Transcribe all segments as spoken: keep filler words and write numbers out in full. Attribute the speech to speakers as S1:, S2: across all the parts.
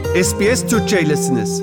S1: S B S Türkçe'ylesiniz.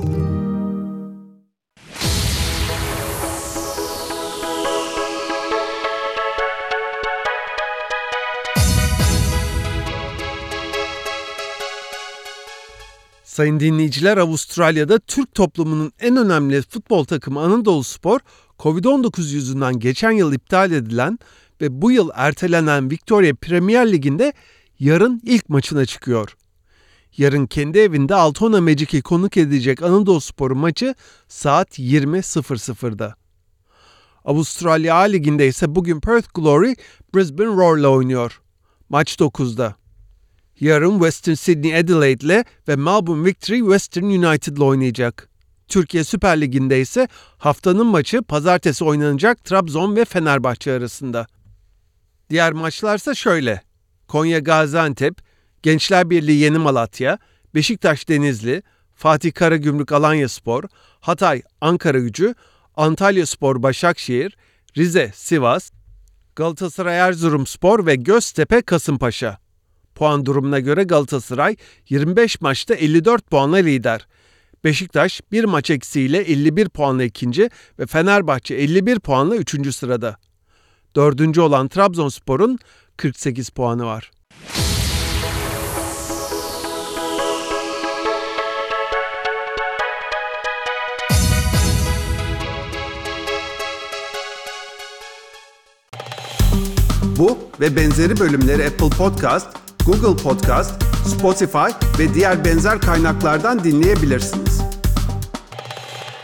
S1: Sayın dinleyiciler, Avustralya'da Türk toplumunun en önemli futbol takımı Anadoluspor, kovid on dokuz yüzünden geçen yıl iptal edilen ve bu yıl ertelenen Victoria Premier Ligi'nde yarın ilk maçına çıkıyor. Yarın kendi evinde Altona Magic'i konuk edecek Anadoluspor'un maçı saat yirmi sıfır sıfırda. Avustralya A Ligi'nde ise bugün Perth Glory Brisbane Roar'la oynuyor. Maç dokuzda. Yarın Western Sydney Adelaide'le ve Melbourne Victory Western United'la oynayacak. Türkiye Süper Ligi'nde ise haftanın maçı pazartesi oynanacak Trabzon ve Fenerbahçe arasında. Diğer maçlarsa şöyle: Konya Gaziantep, Gençler Birliği Yeni Malatya, Beşiktaş Denizli, Fatih Karagümrük Alanyaspor, Hatay Ankaragücü, Antalyaspor Başakşehir, Rize Sivas, Galatasaray Erzurumspor ve Göztepe Kasımpaşa. Puan durumuna göre Galatasaray yirmi beş maçta elli dört puanla lider. Beşiktaş bir maç eksiğiyle elli bir puanla ikinci ve Fenerbahçe elli bir puanla üçüncü sırada. Dördüncü olan Trabzonspor'un kırk sekiz puanı var. Bu ve benzeri bölümleri Apple Podcast, Google Podcast, Spotify ve diğer benzer kaynaklardan dinleyebilirsiniz.